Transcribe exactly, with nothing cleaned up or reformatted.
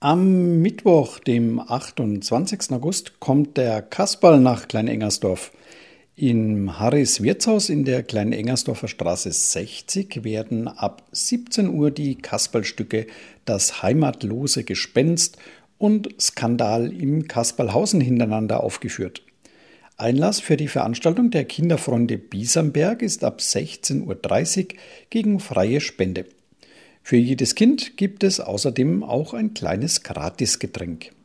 Am Mittwoch, dem achtundzwanzigsten August, kommt der Kasperl nach Klein-Engersdorf. Im Harrys Wirtshaus in der Klein-Engersdorfer Straße sechzig werden ab siebzehn Uhr die Kasperlstücke Das heimatlose Gespenst und Skandal im Kasperlhausen hintereinander aufgeführt. Einlass für die Veranstaltung der Kinderfreunde Biesamberg ist ab sechzehn Uhr dreißig gegen freie Spende. Für jedes Kind gibt es außerdem auch ein kleines Gratisgetränk.